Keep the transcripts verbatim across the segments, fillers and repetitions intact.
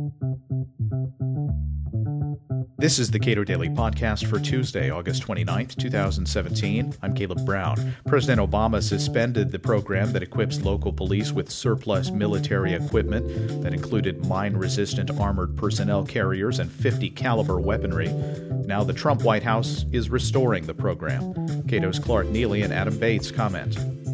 This is the Cato Daily Podcast for Tuesday, August twenty-ninth, twenty seventeen. I'm Caleb Brown. President Obama suspended the program that equips local police with surplus military equipment that included mine-resistant armored personnel carriers and fifty caliber weaponry. Now the Trump White House is restoring the program. Cato's Clark Neely and Adam Bates comment.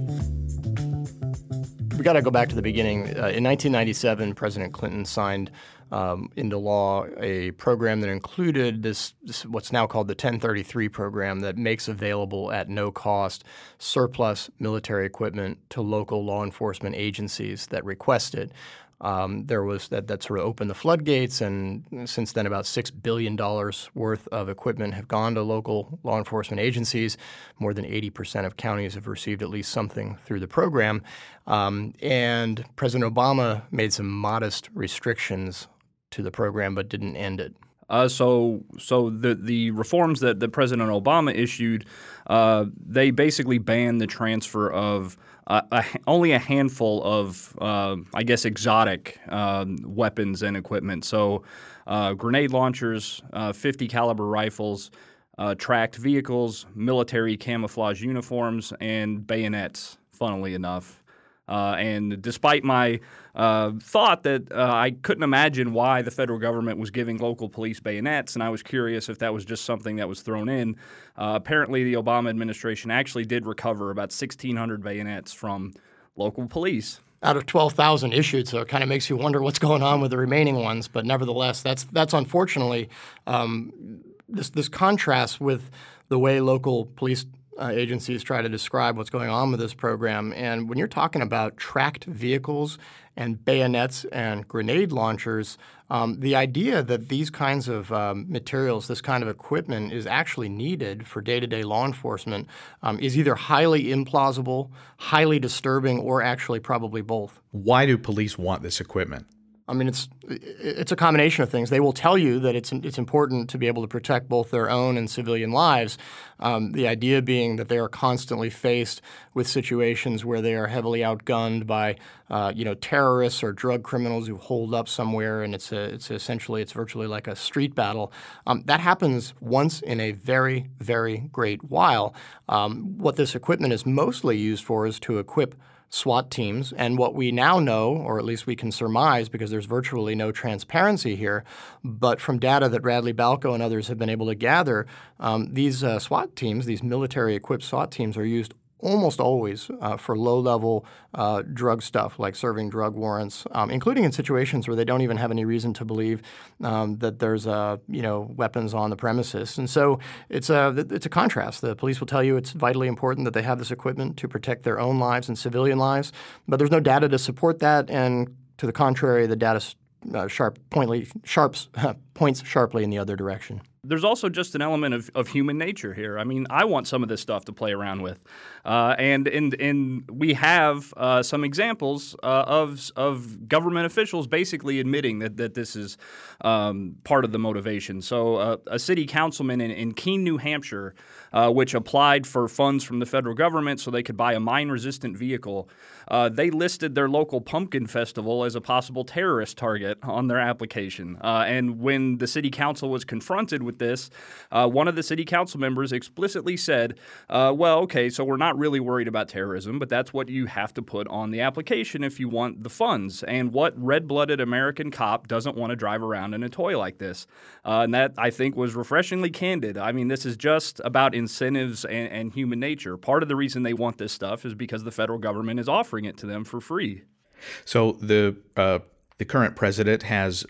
We got to go back to the beginning. Uh, in nineteen ninety-seven, President Clinton signed um, into law a program that included this, this what's now called the ten thirty-three program that makes available at no cost surplus military equipment to local law enforcement agencies that request it. Um, there was that, that sort of opened the floodgates, and since then about six billion dollars worth of equipment have gone to local law enforcement agencies. More than eighty percent of counties have received at least something through the program. Um, and President Obama made some modest restrictions to the program but didn't end it. Uh, so, so the the reforms that, that President Obama issued, uh, they basically banned the transfer of uh, a, only a handful of, uh, I guess, exotic um, weapons and equipment. So, uh, grenade launchers, uh, fifty caliber rifles, uh, tracked vehicles, military camouflage uniforms, and bayonets. Funnily enough. Uh, and despite my uh, thought that uh, I couldn't imagine why the federal government was giving local police bayonets, and I was curious if that was just something that was thrown in, uh, apparently the Obama administration actually did recover about sixteen hundred bayonets from local police. Out of twelve thousand issued, so it kind of makes you wonder what's going on with the remaining ones. But nevertheless, that's that's unfortunately um, this this contrasts with the way local police Uh, agencies try to describe what's going on with this program. And when you're talking about tracked vehicles and bayonets and grenade launchers, um, the idea that these kinds of um, materials, this kind of equipment is actually needed for day-to-day law enforcement um, is either highly implausible, highly disturbing, or actually probably both. Why do police want this equipment? I mean, it's it's a combination of things. They will tell you that it's it's important to be able to protect both their own and civilian lives. Um, the idea being that they are constantly faced with situations where they are heavily outgunned by uh, you know terrorists or drug criminals who hold up somewhere, and it's a, it's essentially it's virtually like a street battle. Um, that happens once in a very very great while. Um, what this equipment is mostly used for is to equip SWAT teams, and what we now know, or at least we can surmise because there's virtually no transparency here, but from data that Radley Balko and others have been able to gather, um, these uh, SWAT teams, these military-equipped SWAT teams are used almost always uh, for low-level uh, drug stuff like serving drug warrants, um, including in situations where they don't even have any reason to believe um, that there's uh, you know weapons on the premises. And so it's a it's a contrast. The police will tell you it's vitally important that they have this equipment to protect their own lives and civilian lives, but there's no data to support that. And to the contrary, the data uh, sharp pointly sharps points sharply in the other direction. There's also just an element of, of human nature here. I mean, I want some of this stuff to play around with. Uh, and, and and we have uh, some examples uh, of of government officials basically admitting that, that this is um, part of the motivation. So uh, a city councilman in, in Keene, New Hampshire, uh, which applied for funds from the federal government so they could buy a mine-resistant vehicle, uh, they listed their local pumpkin festival as a possible terrorist target on their application. Uh, and when the city council was confronted with this, uh, one of the city council members explicitly said, uh, well, okay, so we're not really worried about terrorism, but that's what you have to put on the application if you want the funds. And what red-blooded American cop doesn't want to drive around in a toy like this? Uh, and that, I think, was refreshingly candid. I mean, this is just about incentives and, and human nature. Part of the reason they want this stuff is because the federal government is offering it to them for free. So the uh, the current president has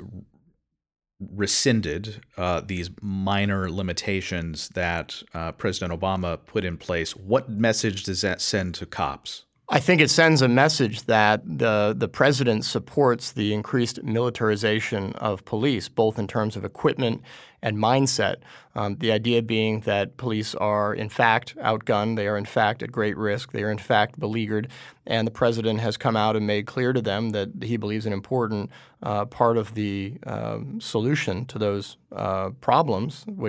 rescinded uh, these minor limitations that uh, President Obama put in place. What message does that send to cops? I think it sends a message that the the president supports the increased militarization of police, both in terms of equipment and mindset. Um, the idea being that police are in fact outgunned, they are in fact at great risk, they are in fact beleaguered, and the president has come out and made clear to them that he believes an important uh, part of the um, solution to those uh, problems, which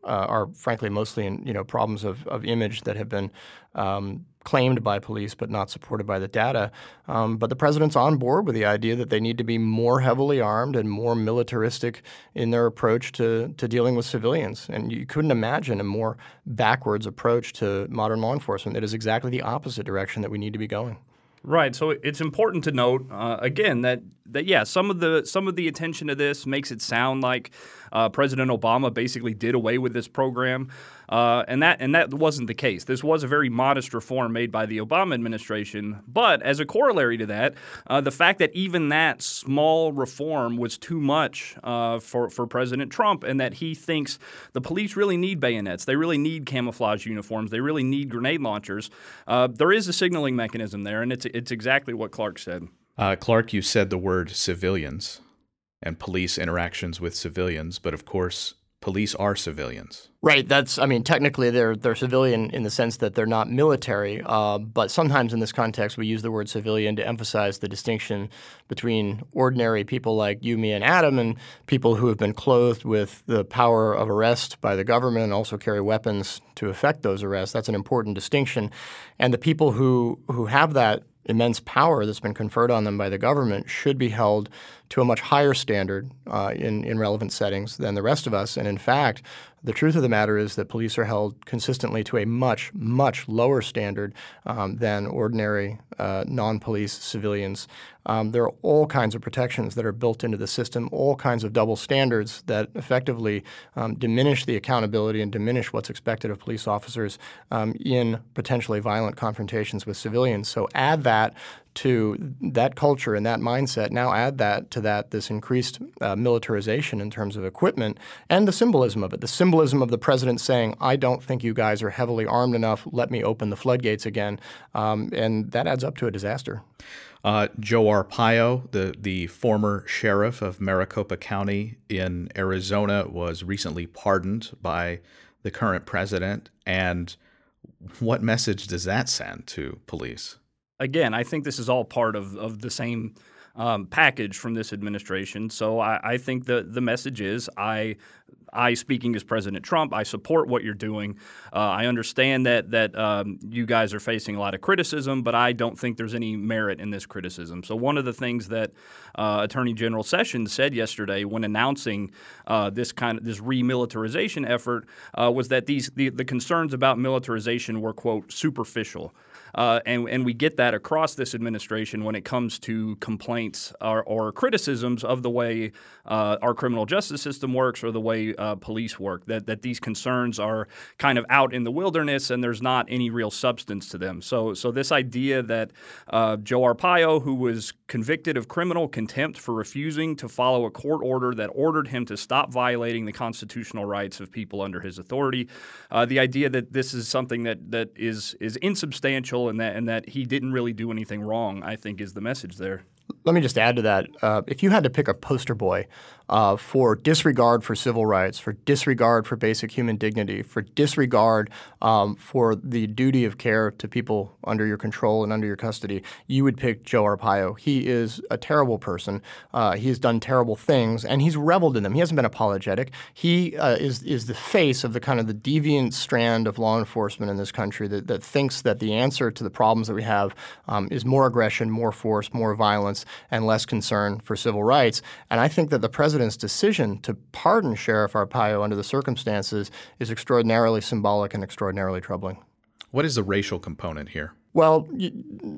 uh, are frankly mostly in, you know, problems of, of image that have been um, claimed by police but not supported by the data. Um, but the president's on board with the idea that they need to be more heavily armed and more militaristic in their approach to, to dealing with civilians. And you couldn't imagine a more backwards approach to modern law enforcement. It is exactly the opposite direction that we need to be going. Right. So it's important to note uh, again that that yeah, some of the some of the attention to this makes it sound like uh, President Obama basically did away with this program, uh, and that and that wasn't the case. This was a very modest reform made by the Obama administration. But as a corollary to that, uh, the fact that even that small reform was too much uh, for for President Trump, and that he thinks the police really need bayonets, they really need camouflage uniforms, they really need grenade launchers. Uh, there is a signaling mechanism there, and it's it's exactly what Clark said. Uh, Clark, you said the word civilians and police interactions with civilians, but of course, police are civilians. Right. That's, I mean, technically they're they're civilian in the sense that they're not military, uh, but sometimes in this context we use the word civilian to emphasize the distinction between ordinary people like you, me, and Adam and people who have been clothed with the power of arrest by the government and also carry weapons to effect those arrests. That's an important distinction. And the people who, who have that immense power that's been conferred on them by the government should be held to a much higher standard uh, in, in relevant settings than the rest of us. And in fact, the truth of the matter is that police are held consistently to a much, much lower standard um, than ordinary uh, non-police civilians. Um, there are all kinds of protections that are built into the system, all kinds of double standards that effectively um, diminish the accountability and diminish what's expected of police officers um, in potentially violent confrontations with civilians. So add that to that culture and that mindset. Now add that to that this increased uh, militarization in terms of equipment and the symbolism of it. The symbolism of the president saying, I don't think you guys are heavily armed enough. Let me open the floodgates again. Um, and that adds up to a disaster. Uh, Joe Arpaio, the, the former sheriff of Maricopa County in Arizona, was recently pardoned by the current president. And what message does that send to police? Again, I think this is all part of, of the same um, package from this administration. So I, I think the the message is I, I speaking as President Trump, I support what you're doing. Uh, I understand that that um, you guys are facing a lot of criticism, but I don't think there's any merit in this criticism. So one of the things that uh, Attorney General Sessions said yesterday when announcing uh, this kind of this remilitarization effort uh, was that these the, the concerns about militarization were, quote, superficial. Uh, and, and we get that across this administration when it comes to complaints or, or criticisms of the way uh, our criminal justice system works or the way uh, police work, that, that these concerns are kind of out in the wilderness and there's not any real substance to them. So so this idea that uh, Joe Arpaio, who was convicted of criminal contempt for refusing to follow a court order that ordered him to stop violating the constitutional rights of people under his authority, uh, the idea that this is something that, that is, is insubstantial and that and that he didn't really do anything wrong, I think, is the message there. Let me just add to that. Uh, if you had to pick a poster boy uh, for disregard for civil rights, for disregard for basic human dignity, for disregard um, for the duty of care to people under your control and under your custody, you would pick Joe Arpaio. He is a terrible person. Uh, he has done terrible things, and he's reveled in them. He hasn't been apologetic. He uh, is is the face of the kind of the deviant strand of law enforcement in this country that, that thinks that the answer to the problems that we have um, is more aggression, more force, more violence, and less concern for civil rights. And I think that the president's decision to pardon Sheriff Arpaio under the circumstances is extraordinarily symbolic and extraordinarily troubling. What is the racial component here? Well, you,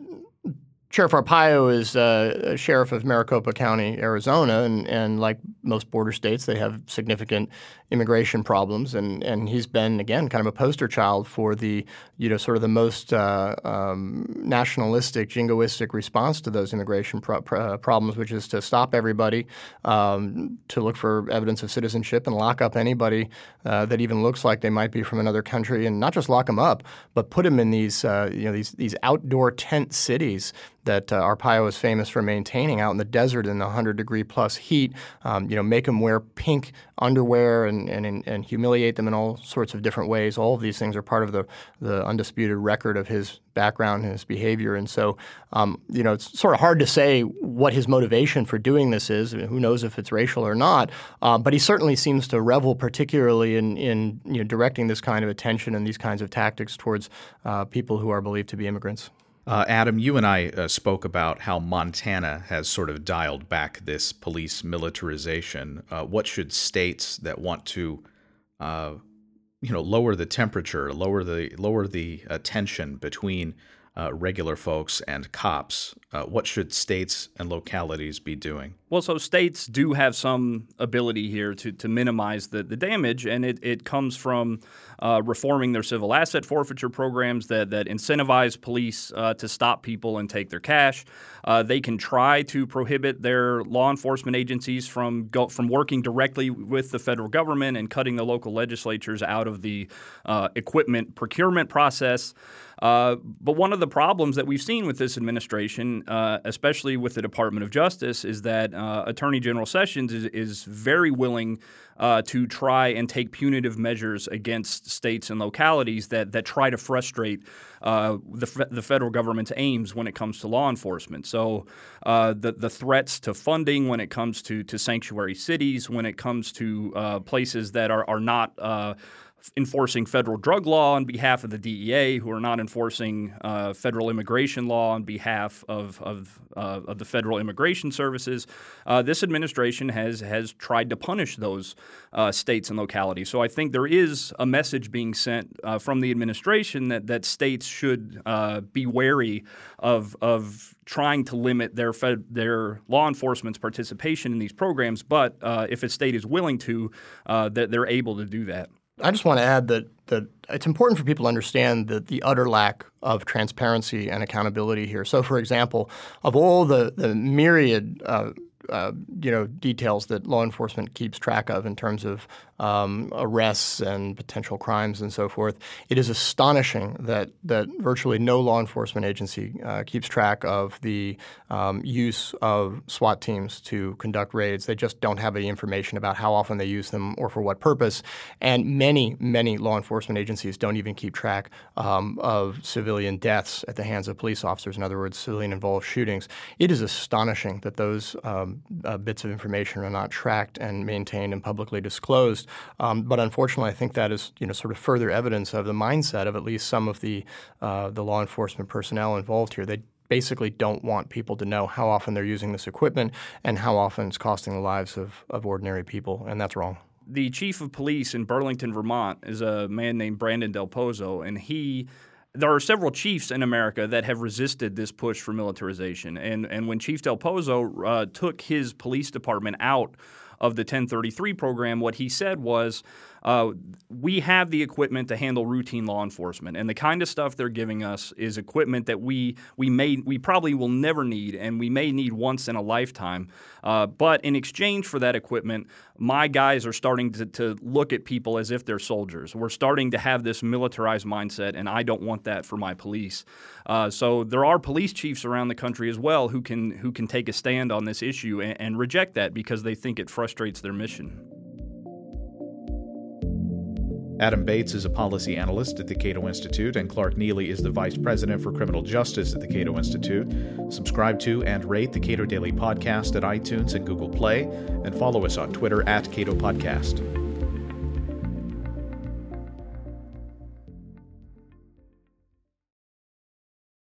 Sheriff Arpaio is uh, a sheriff of Maricopa County, Arizona, and, and like most border states, they have significant immigration problems, and, and he's been, again, kind of a poster child for the, you know, sort of the most uh, um, nationalistic, jingoistic response to those immigration pro- pro- problems, which is to stop everybody, um, to look for evidence of citizenship and lock up anybody uh, that even looks like they might be from another country, and not just lock them up, but put them in these, uh, you know, these these outdoor tent cities that uh, Arpaio is famous for maintaining out in the desert in the one hundred degree plus heat. Um, you know, make them wear pink underwear and, and and humiliate them in all sorts of different ways. All of these things are part of the the undisputed record of his background and his behavior. And so, um, you know, it's sort of hard to say what his motivation for doing this is. Who knows if it's racial or not? Uh, but he certainly seems to revel particularly in, in you know, directing this kind of attention and these kinds of tactics towards uh, people who are believed to be immigrants. Uh, Adam, you and I uh, spoke about how Montana has sort of dialed back this police militarization. Uh, what should states that want to uh, you know, lower the temperature, lower the lower the uh, tension between uh, regular folks and cops, uh, what should states and localities be doing? Well, so states do have some ability here to, to minimize the, the damage, and it, it comes from uh, reforming their civil asset forfeiture programs that, that incentivize police uh, to stop people and take their cash. Uh, they can try to prohibit their law enforcement agencies from go, from working directly with the federal government and cutting the local legislatures out of the uh, equipment procurement process. Uh, but one of the problems that we've seen with this administration, uh, especially with the Department of Justice, is that uh, Attorney General Sessions is, is very willing uh, to try and take punitive measures against states and localities that that try to frustrate uh, the, the federal government's aims when it comes to law enforcement. So uh, the the threats to funding when it comes to to sanctuary cities, when it comes to uh, places that are are not uh, enforcing federal drug law on behalf of the D E A, who are not enforcing uh, federal immigration law on behalf of of, uh, of the federal immigration services. Uh, this administration has has tried to punish those uh, states and localities. So I think there is a message being sent uh, from the administration that that states should uh, be wary of of trying to limit their fed, their law enforcement's participation in these programs. But uh, if a state is willing to, uh, that they're able to do that. I just want to add that that it's important for people to understand that the utter lack of transparency and accountability here. So, for example, of all the, the myriad uh, uh, you know details that law enforcement keeps track of in terms of um, arrests and potential crimes and so forth, it is astonishing that that virtually no law enforcement agency uh, keeps track of the um, use of SWAT teams to conduct raids. They just don't have any information about how often they use them or for what purpose. And many, many law enforcement agencies don't even keep track um, of civilian deaths at the hands of police officers. In other words, civilian-involved shootings. It is astonishing that those um, uh, bits of information are not tracked and maintained and publicly disclosed. Um, but unfortunately, I think that is, you know, sort of further evidence of the mindset of at least some of the uh, the law enforcement personnel involved here. They basically don't want people to know how often they're using this equipment and how often it's costing the lives of, of ordinary people, and that's wrong. The chief of police in Burlington, Vermont, is a man named Brandon Del Pozo, and he there are several chiefs in America that have resisted this push for militarization. And and when Chief Del Pozo uh, took his police department out of the ten thirty-three program, what he said was, uh, we have the equipment to handle routine law enforcement, and the kind of stuff they're giving us is equipment that we we may we probably will never need, and we may need once in a lifetime. Uh, but in exchange for that equipment, my guys are starting to, to look at people as if they're soldiers. We're starting to have this militarized mindset, and I don't want that for my police. Uh, so there are police chiefs around the country as well who can who can take a stand on this issue and, and reject that because they think it frustrates their mission. Adam Bates is a policy analyst at the Cato Institute, and Clark Neely is the vice president for criminal justice at the Cato Institute. Subscribe to and rate the Cato Daily Podcast at iTunes and Google Play, and follow us on Twitter at Cato Podcast.